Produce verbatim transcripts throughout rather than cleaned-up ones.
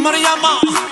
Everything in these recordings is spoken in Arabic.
مريم.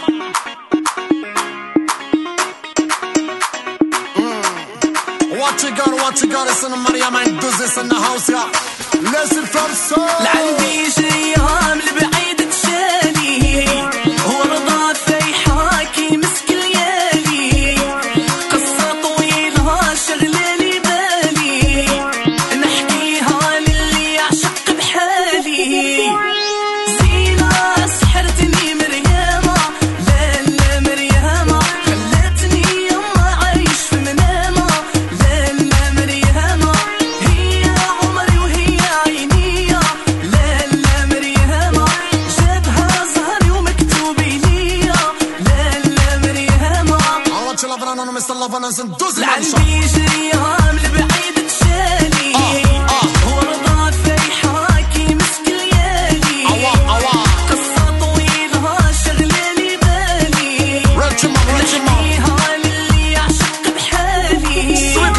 What you got, what you got, it's in Mariam and does this in the house, yeah. Listen from soul. لعندي جيام لبعيد تشالي ورضا فيحاكي مسك ليالي قصة طويلة شغلة لي بالي نحكيها للي يعشق بحالي. زينة سحرتني مريمة لا لا مريمة خلتني يما عايش في منامة لا لا مريمة هي عمري وهي عينية لا لا مريمة جابها زهري ومكتوبي ليا لا لا مريمة. I want you loving on them, Mister Loving us and does it. لعندي جيام لبعيد تشالي ورضا فيحاكي مسك ليالي قصة طويلة شغلة لي بالي نحكيها للي يعشق بحالي.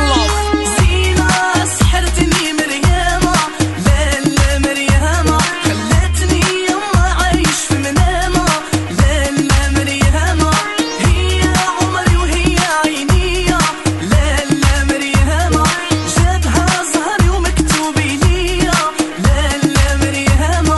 زينة سحرتني مريمة لا لا مريمة خلتني يما عايش في منامة لا لا مريمة هي عمري وهي عينية لا لا مريمة جابها زهري ومكتوبي ليا لا لا مريمة.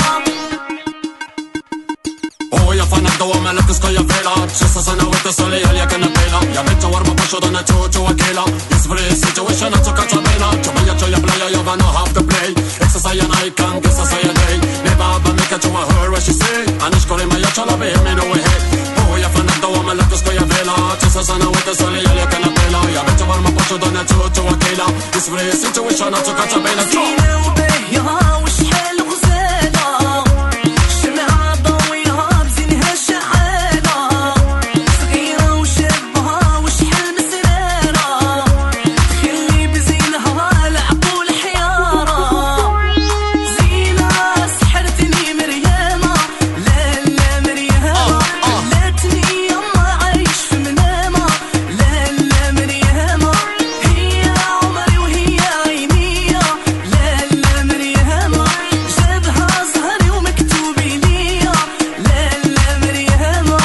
Oh, jag fann att då men att det ska jag fela. Kissa sig nu inte så liel jag kan pela. Jag vet jag var på passion den att jag tror akela. Yes for this situation att jag kan ta mena. Tjoma jag tror jag playa jag vann have to play. Exa säger nej kan kissa säger nej. Never but make a tjoma her what she say. Annars går det med jag tjala be me no way. Oh, jag fann att då men att det ska jag fela. Kissa sig nu inte så liel jag kan pela. Jag vet jag var på passion den att jag tror akela. Yes for this situation att jag kan ta mena. زينة وبهية وشحال غزالة شمعة ضويها بزينها شعالة صغيرة وشابها وشحال مسرارة تخلي بزينها العقول حيارة. زينة سحرتني مريمة لا لا مريمة خلتني يما عايش في منامة لا لا مريمة هي عمري وهي عينية لا لا مريمة جابها زهري ومكتوبي ليا لا لا مريمة.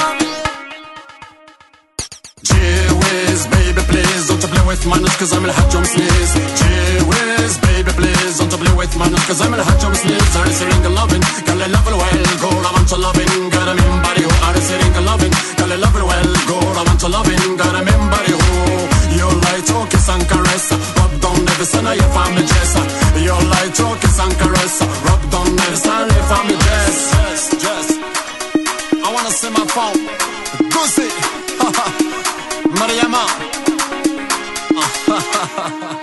Gee whiz, baby please don't you play with my nuts cause I'm a hot jump sneeze. Gee whiz, baby please don't you play with my nuts cause I'm a hot jump sneeze. Are you sitting and loving? Got a level well, go I want to loving. Got a mean body who are you sitting and loving? Got a level well, go I want to loving. Got a mean body who you like to kiss and caress. Rub down every son of your family dress. You like to kiss and caress. Rub down every son of your family dress. Yes, yes. I wanna see my phone. Goosey. Mariama.